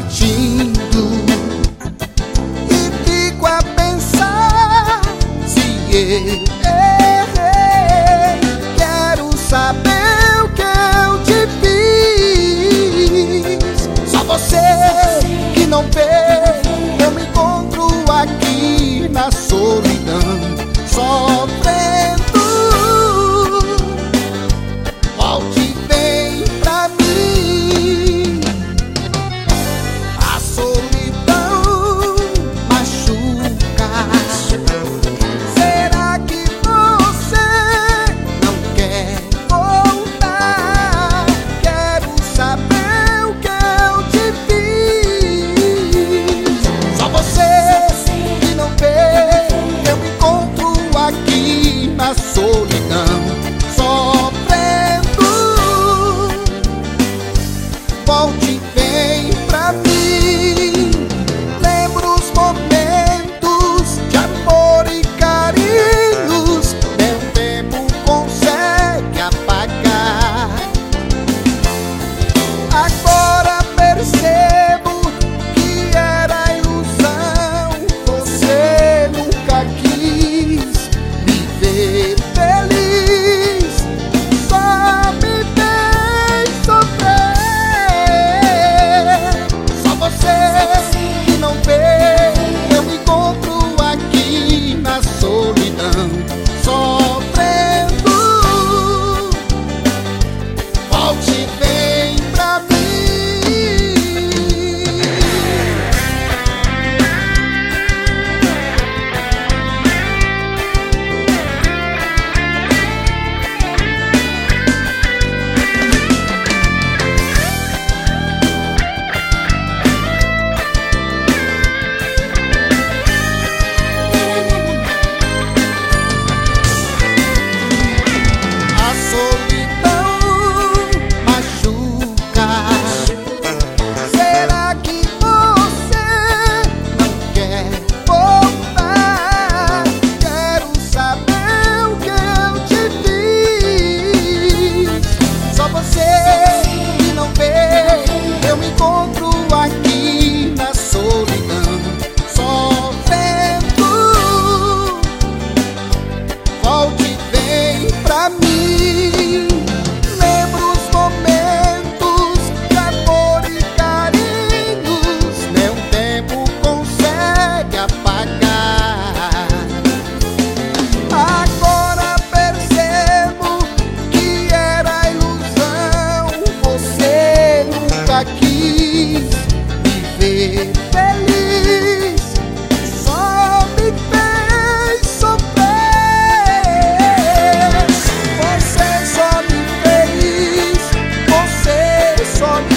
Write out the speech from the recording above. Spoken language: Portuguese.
partindo e fico a pensar se eu errei. Quero saber o que eu te fiz. Só você que não vê, eu me encontro aqui na solidão, sofrendo. Volte e vem pra mim. A solidão machuca. Será que você não quer voltar? Quero saber o que eu te fiz. Só você que não vê, eu me encontro aqui na solidão, sofrendo. Volte e vem pra mim. Lembro os momentos de amor e carinhos, nem o tempo consegue apagar. Agora percebo que era ilusão. Você nunca quis me ver feliz, só me fez sofrer. Só você que não vê, eu me encontro aqui na solidão, sofrendo. Volte e vem pra mim. A solidão machuca. Será que você não quer voltar? Quero saber o que eu te fiz. Só você que não vê, eu me encontro aqui na solidão, sofrendo. Volte e vem pra mim. Lembro os momentos de amor e carinhos, nem um tempo consegue apagar. Agora percebo que era ilusão. Você nunca quis me ver feliz, só me fez sofrer. Você só me fez, você só me